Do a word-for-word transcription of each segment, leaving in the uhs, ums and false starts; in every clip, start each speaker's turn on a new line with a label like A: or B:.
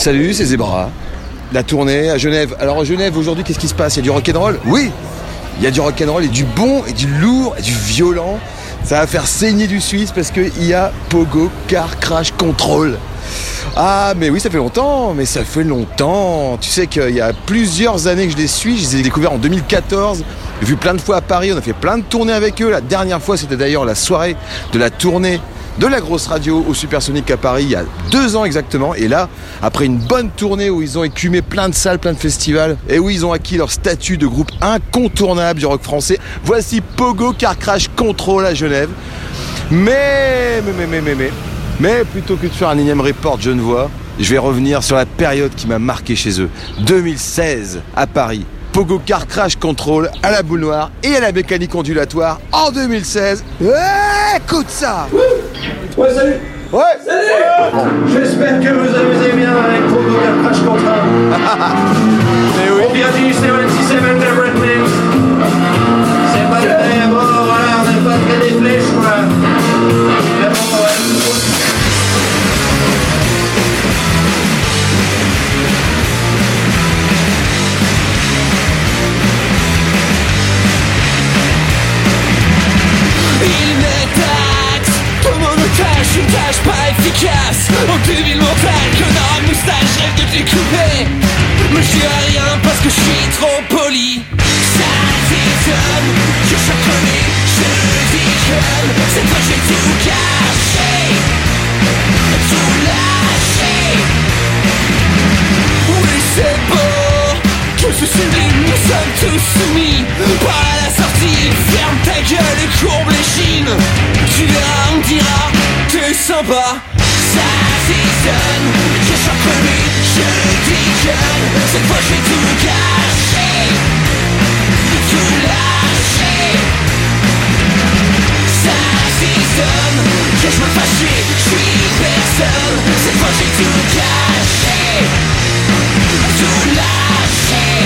A: Salut, c'est Zebra. La tournée à Genève. Alors à Genève aujourd'hui, qu'est-ce qui se passe? Il y a du rock'n'roll? Oui, il y a du rock'n'roll et du bon et du lourd et du violent. Ça va faire saigner du Suisse parce qu'il y a Pogo Car Crash Control. Ah mais oui, ça fait longtemps, mais ça fait longtemps. Tu sais qu'il y a plusieurs années que je les suis. Je les ai découverts en deux mille quatorze. J'ai vu plein de fois à Paris, on a fait plein de tournées avec eux. La dernière fois, c'était d'ailleurs la soirée de la tournée de la grosse radio au Supersonic à Paris il y a deux ans exactement. Et là, après une bonne tournée où ils ont écumé plein de salles, plein de festivals, et où ils ont acquis leur statut de groupe incontournable du rock français, voici Pogo Car Crash Control à Genève. Mais, mais, mais, mais, mais, mais, mais plutôt que de faire un énième report genevois, je vais revenir sur la période qui m'a marqué chez eux. deux mille seize à Paris. Pogo Car Crash Control à la boule noire et à la mécanique ondulatoire en deux mille seize. Ouais, écoute ça.
B: Ouais, salut.
A: Ouais.
B: Salut. J'espère que vous amusez bien avec Pogo Car Crash Control.
A: Mais oui.
B: On vient du soixante-dix-sept de Redmix. C'est pas très bon, voilà, on n'est pas très des flèches, quoi. Mais bon, ouais.
C: Il me taxe, tout mon otage, une tâche pas efficace. En deux mille montagnes, connard à moustache, rêve de te les couper. Mais je dis à rien parce que je suis trop poli. Ça t'étonne, je suis crevé, je déconne. Cette fois je vais tout cacher, tout lâcher. Oui c'est beau, que ce sublime, nous sommes tous soumis. Pas à la sortie, ferme ta gueule et courbe les chines. Tu verras, on dira, t'es sympa. Ça t'étonne, je suis crevé, je déconne. Cette fois je vais tout cacher, tout lâcher. Ça t'étonne, que je me fâche, je suis personne. Cette fois je vais tout cacher, tout lâcher.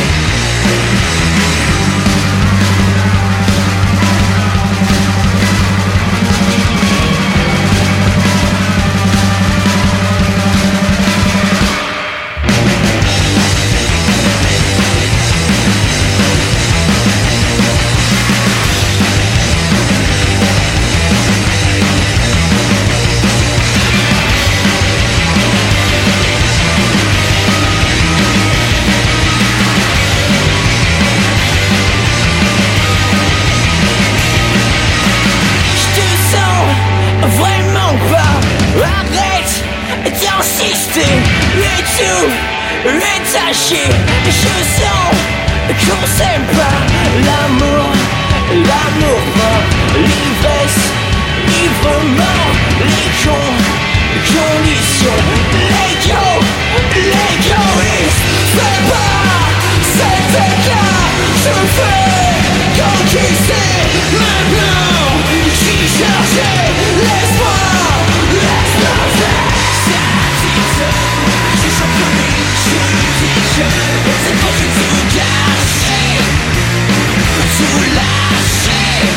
C: Je sens qu'on s'aime pas. L'amour, l'amour mort, l'ivresse, l'ivrement, les cons, conditions, l'ego, l'égoïsme. Fais pas cet écart, je fais conquister. Maintenant, j'y cherchais l'espoir, l'espoir fait. Ça t'étonne, je sens comme c'est quand je tout cacher, tout lâcher.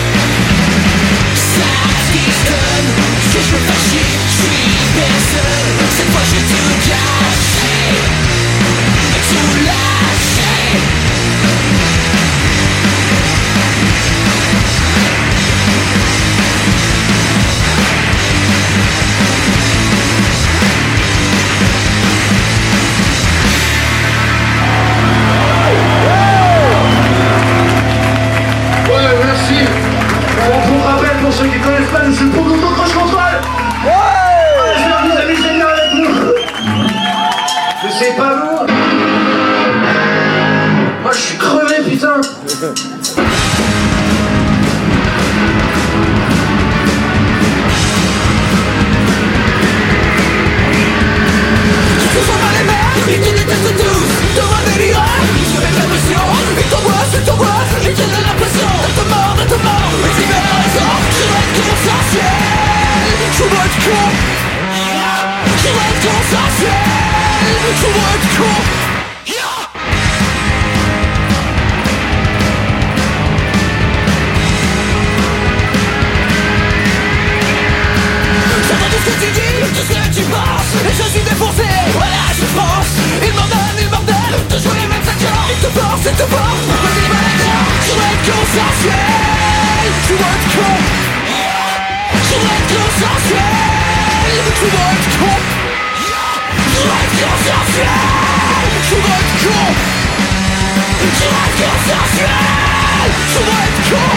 C: Ça t'étonne, que je me fâche, je suis personne. Cette fois je tout cacher, tout lâcher.
B: Pour ceux qui connaissent pas, nous sommes Pogo Crash Control. Ouais. J'espère que vous amusez bien avec nous. Je sais pas vous. Moi je suis crevé putain.
C: Ce sont pas les mères, ils te détestent tous. Dans un délire, ils se mettent la pression. Ils t'embrassent, ils t'embrassent, ils te donnent l'impression d'être mort, d'être mort. Mais ils veulent raison, je vais être consensuel. Je vais être con. Je vais être consensuel. Je vais être con. J'entends tout ce que tu dis, tout ce que tu penses. Et je suis défoncé, voilà, je tu vas être con. Tu vas être consensuel. Tu vas être con. Tu vas être consensuel. Tu vas être con.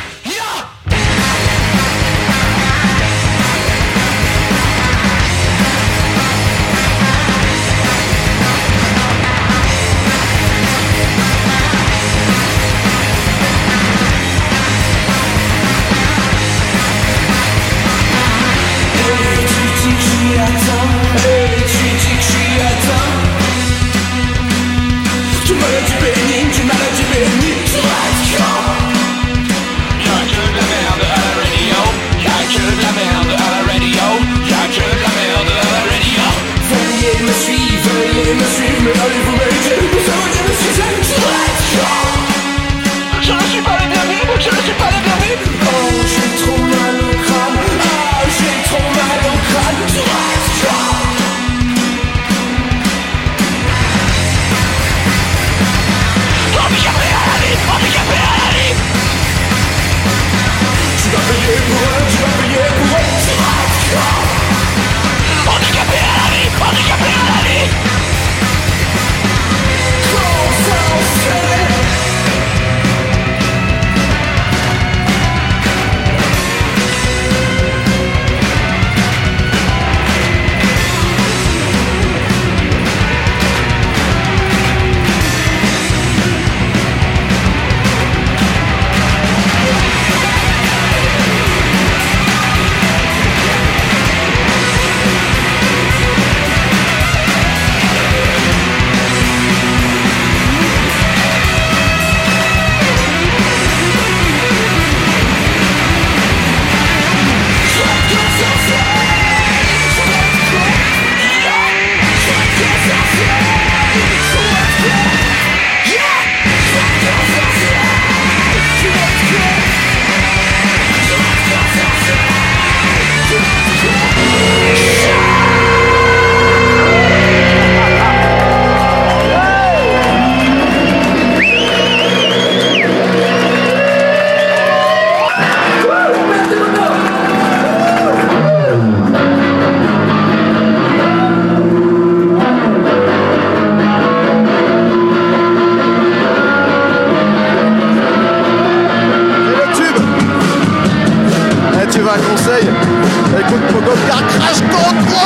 A: Écoute Pogo Car Crash Control.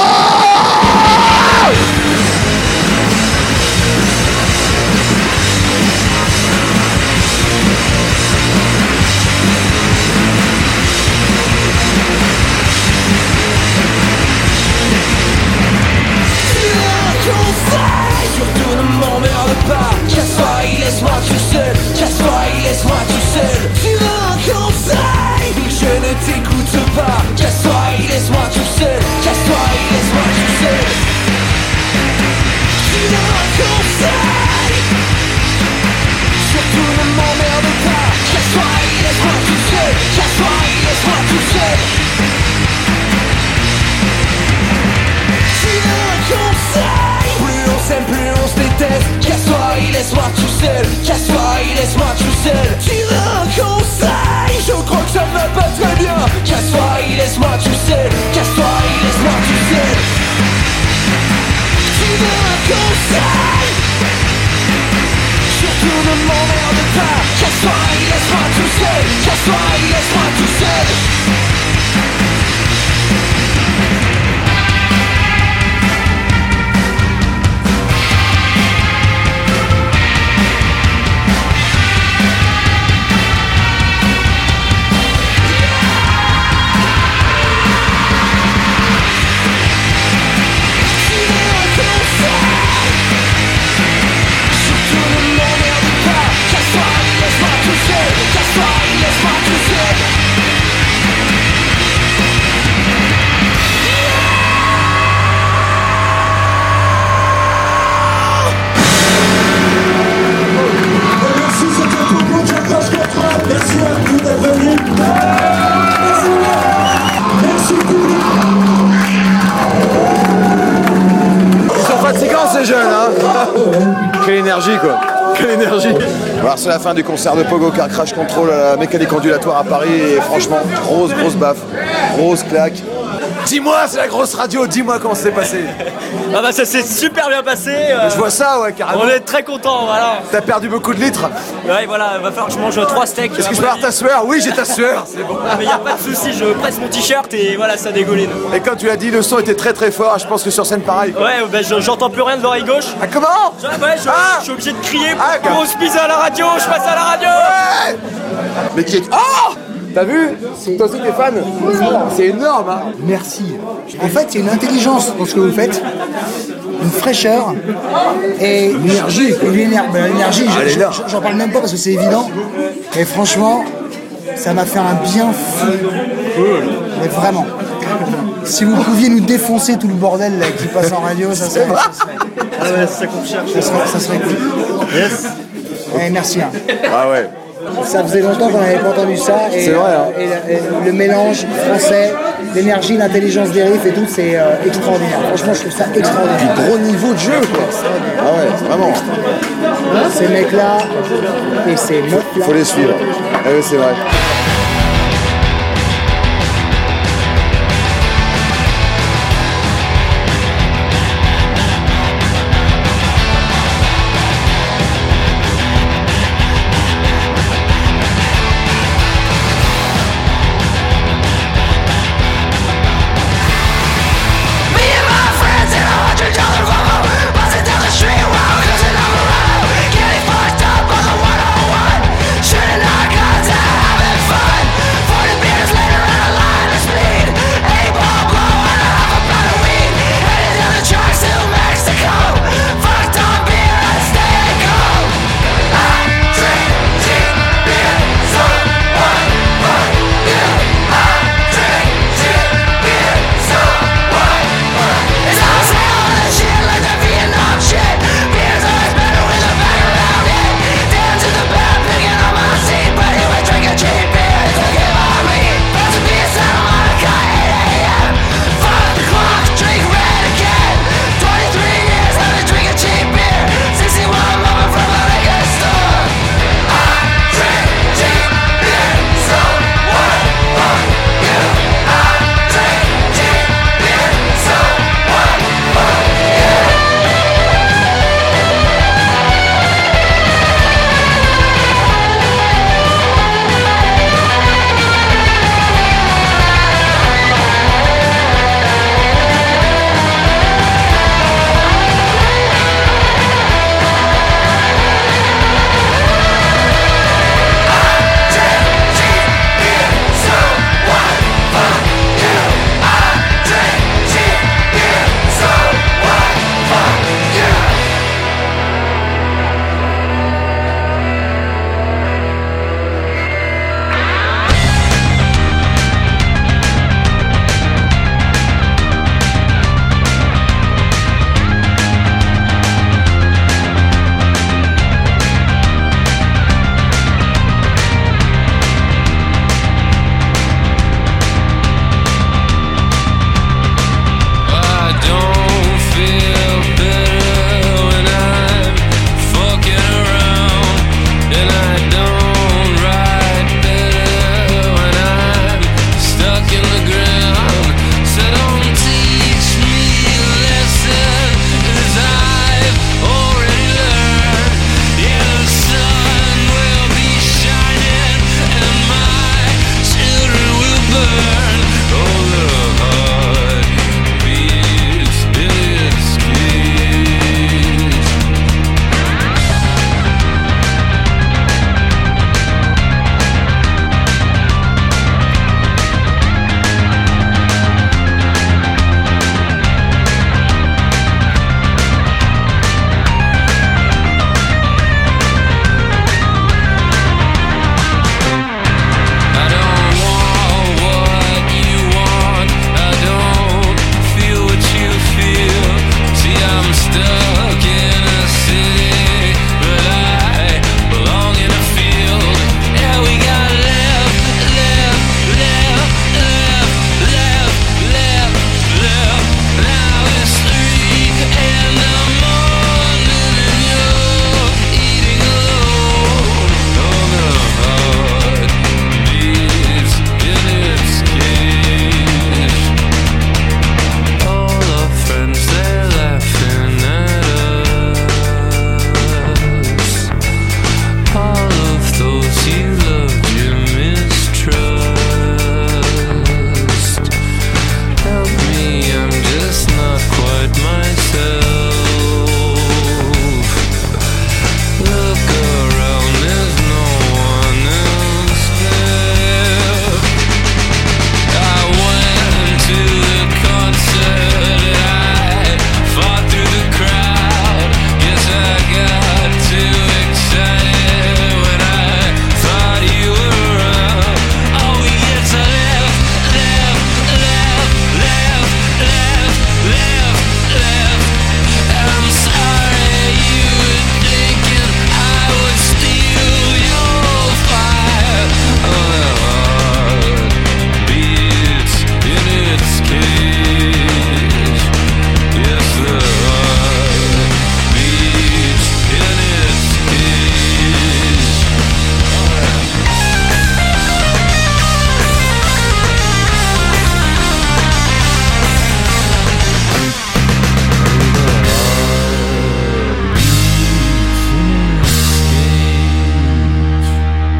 C: Surtout ne m'emmerde pas. Casse-toi et laisse-moi tout seul. Casse-toi et laisse-moi tout seul. Tu veux un conseil? Je ne t'écoute pas. Casse-toi et laisse-moi tout seul. Casse-toi et laisse-moi tout seul. Tu veux un conseil? Surtout ne m'emmerde pas. Casse-toi et laisse-moi tout seul. Casse-toi et laisse-moi tout seul. Tu veux un conseil? Plus on s'aime, plus on se déteste. Casse-toi et laisse-moi tout seul. Casse-toi et laisse-moi tout seul. Tu veux un conseil? Je crois que ça ne va pas très bien. Casse-toi et laisse-moi tout seul. Casse-toi et laisse-moi tout seul. Tu veux un conseil? Surtout ne m'emmerde pas. Casse-toi et laisse-moi tout seul. Casse-toi et laisse-moi tout seul.
A: Quelle énergie quoi, quelle énergie. Alors c'est la fin du concert de Pogo Car Crash Control à la mécanique ondulatoire à Paris et franchement grosse grosse baffe, grosse claque. Dis-moi, c'est la grosse radio, dis-moi comment c'est passé.
D: Ah bah ça s'est super bien passé. euh,
A: Je vois ça, ouais, carrément.
D: On est très contents, voilà.
A: T'as perdu beaucoup de litres.
D: Ouais, voilà, va falloir que je mange trois steaks.
A: Est-ce que je peux avoir ta sueur? Oui, j'ai ta sueur, c'est bon.
D: Ah, mais y a pas de souci, je presse mon t-shirt et voilà, ça dégouline.
A: Et comme tu l'as dit, le son était très très fort, je pense que sur scène pareil.
D: Ouais, bah je- j'entends plus rien de l'oreille gauche.
A: Ah, comment?
D: Ouais, je,
A: Ah
D: je suis obligé de crier.
A: Ah, d'accord.
D: Grosse bise à la radio, je passe à la radio.
A: Ouais. Mais qui est... Oh! T'as vu? Toi aussi t'es fan? C'est énorme, hein.
E: Merci. En fait, c'est une intelligence dans ce que vous faites, une fraîcheur et l'énergie. L'énergie,
A: Elle est
E: je-
A: là.
E: je- j'en parle même pas parce que c'est évident. Et franchement, ça m'a fait un bien fou. Mais vraiment. Si vous pouviez nous défoncer tout le bordel là, qui passe en radio, ça serait, ça serait,
D: Ah ouais, ça coûte cher.
E: ça serait, ça serait cool.
D: Yes.
E: Eh, merci. Hein.
A: Ah ouais.
E: Ça faisait longtemps qu'on n'avait pas entendu ça. Et,
A: C'est vrai, hein.
E: et, la- et le mélange français, l'énergie, l'intelligence des riffs et tout, c'est euh, extraordinaire. Franchement, je trouve ça extraordinaire.
A: Gros niveau de jeu, quoi. Ah ouais, vraiment.
E: Ces mecs-là et ces meufs-là.
A: Faut les suivre. Ah ouais, c'est vrai.
C: Me and my friends in a hundred dollar Volvo, buzzing down the street while cruising on the road, getting fucked up on the one oh one, shooting our guns and having fun.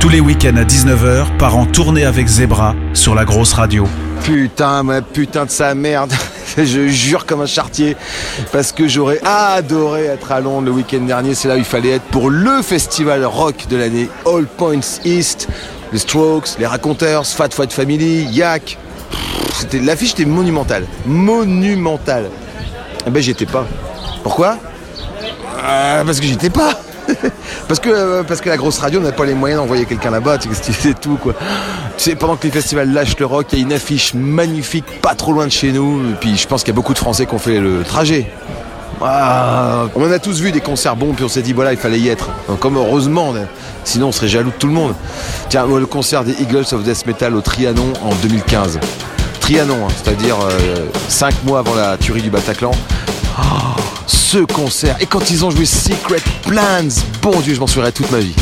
F: Tous les week-ends à dix-neuf heures, part en tournée avec Zebra sur la grosse radio.
A: Putain, ma putain de sa merde. Je jure comme un charretier. Parce que j'aurais adoré être à Londres le week-end dernier. C'est là où il fallait être pour le festival rock de l'année. All Points East, les Strokes, les Raconteurs, Fat Fat Family, Yak. C'était, l'affiche était monumentale. Monumentale. Eh ben j'y étais pas. Pourquoi ? euh, Parce que j'y étais pas. Parce que, euh, parce que la grosse radio n'a pas les moyens d'envoyer quelqu'un là-bas, tu sais, c'est tout quoi. Tu sais, pendant que les festivals lâchent le rock, il y a une affiche magnifique, pas trop loin de chez nous. Et puis je pense qu'il y a beaucoup de Français qui ont fait le trajet. Ah, on en a tous vu des concerts bons, puis on s'est dit voilà, il fallait y être. Donc, comme heureusement, sinon on serait jaloux de tout le monde. Tiens, le concert des Eagles of Death Metal au Trianon en deux mille quinze. Trianon, hein, c'est-à-dire euh, cinq mois avant la tuerie du Bataclan. Oh, ce concert, et quand ils ont joué Secret Plans, bon Dieu, je m'en souviendrai toute ma vie.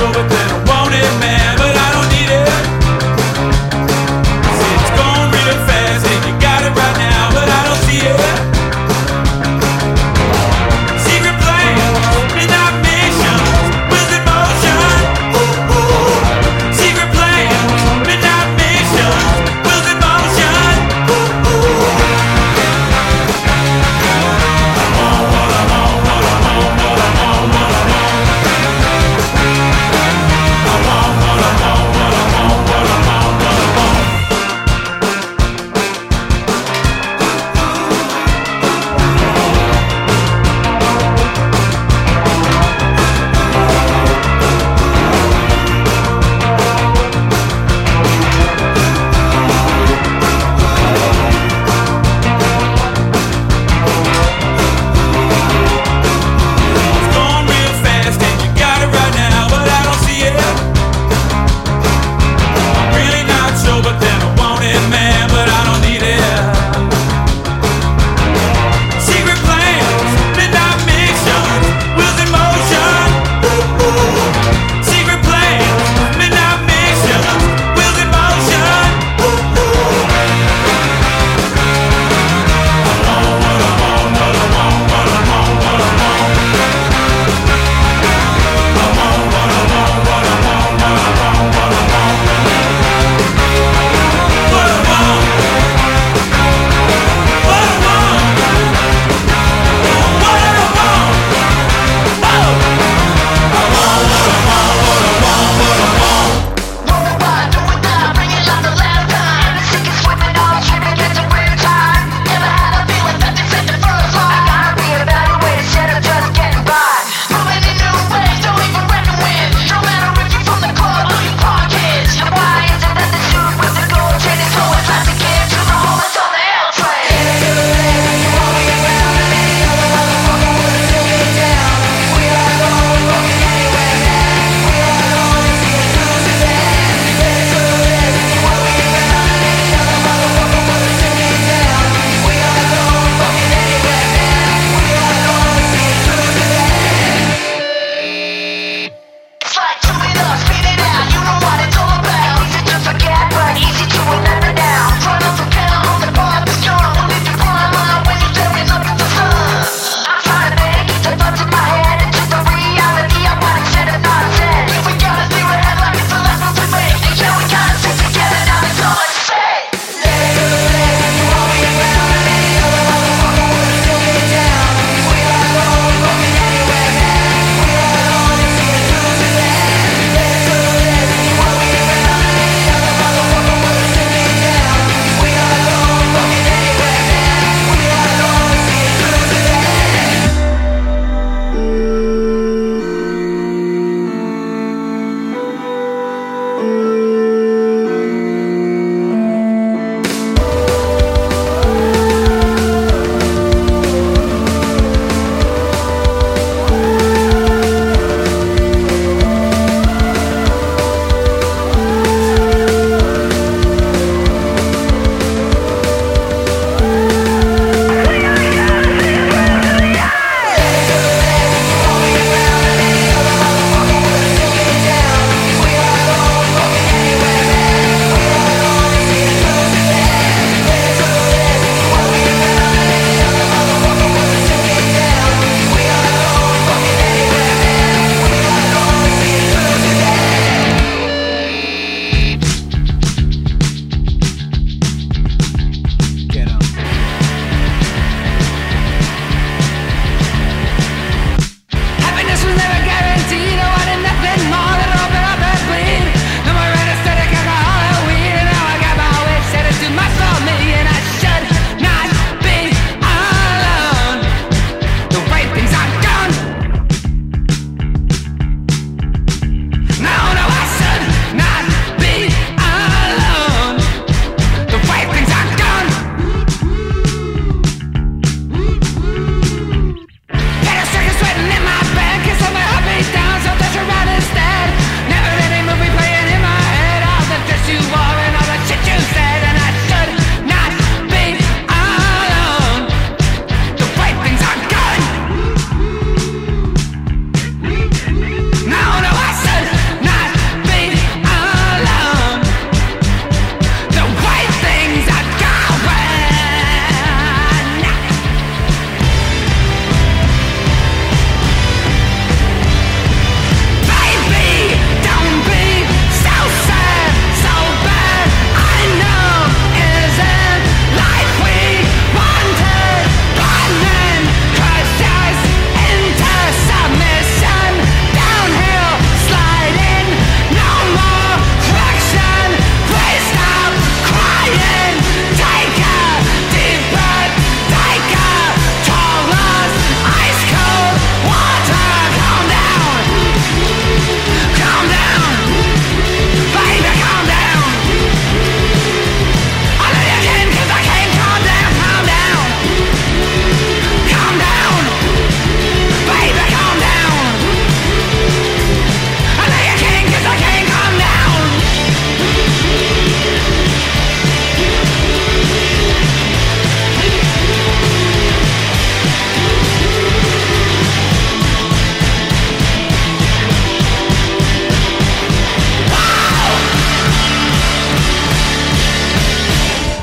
C: Man, but I don't need it. It's gone real fast.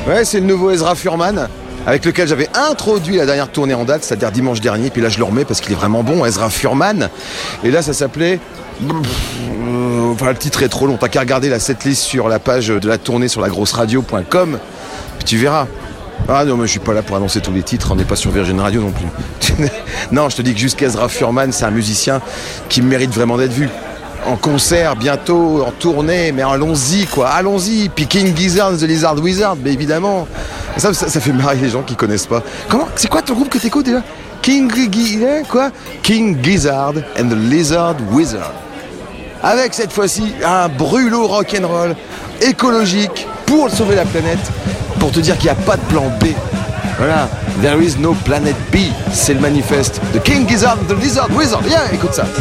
A: Ouais, c'est le nouveau Ezra Furman, avec lequel j'avais introduit la dernière tournée en date, c'est-à-dire dimanche dernier, puis là je le remets parce qu'il est vraiment bon, Ezra Furman. Et là ça s'appelait... Enfin le titre est trop long, t'as qu'à regarder la setlist sur la page de la tournée sur la grosse radio point com, puis tu verras. Ah non, mais je suis pas là pour annoncer tous les titres, on n'est pas sur Virgin Radio non plus. Non, je te dis que jusqu'à Ezra Furman, c'est un musicien qui mérite vraiment d'être vu. En concert, bientôt, en tournée, mais allons-y quoi, allons-y. Puis King Gizzard, The Lizard Wizard, mais évidemment. Ça, ça, ça fait marrer les gens qui connaissent pas. Comment, c'est quoi ton groupe que t'écoutes déjà? King Gizzard, quoi? King Gizzard and The Lizard Wizard. Avec cette fois-ci un brûlot rock'n'roll écologique pour sauver la planète, pour te dire qu'il n'y a pas de plan B. Voilà, there is no planet B, c'est le manifeste de King Gizzard and The Lizard Wizard. Viens, écoute ça.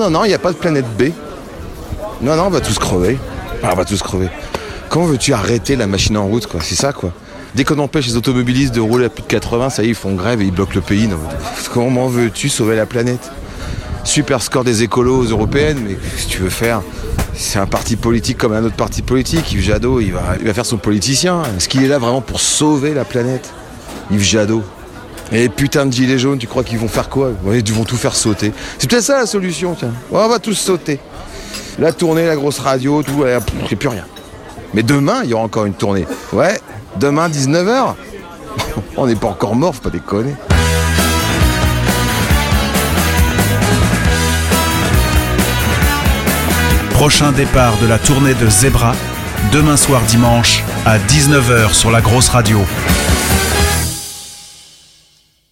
A: non, non, il n'y a pas de planète B. Non, non, on va tous crever. Ah, on va tous crever. Comment veux-tu arrêter la machine en route, quoi? C'est ça, quoi. Dès qu'on empêche les automobilistes de rouler à plus de quatre-vingts, ça y est, ils font grève et ils bloquent le pays. Non. Comment veux-tu sauver la planète? Super score des écolos européennes, mais qu'est-ce que tu veux faire? C'est un parti politique comme un autre parti politique. Yves Jadot, il va, il va faire son politicien. Est-ce qu'il est là vraiment pour sauver la planète? Yves Jadot. Et les putains de gilets jaunes, tu crois qu'ils vont faire quoi? Ouais, ils vont tout faire sauter. C'est peut-être ça la solution, tiens. Ouais, on va tous sauter. La tournée, la grosse radio, tout, il n'y a plus rien. Mais demain, il y aura encore une tournée. Ouais, demain, dix-neuf heures. On n'est pas encore mort, faut pas déconner.
F: Prochain départ de la tournée de Zebra, demain soir dimanche à dix-neuf heures sur la grosse radio.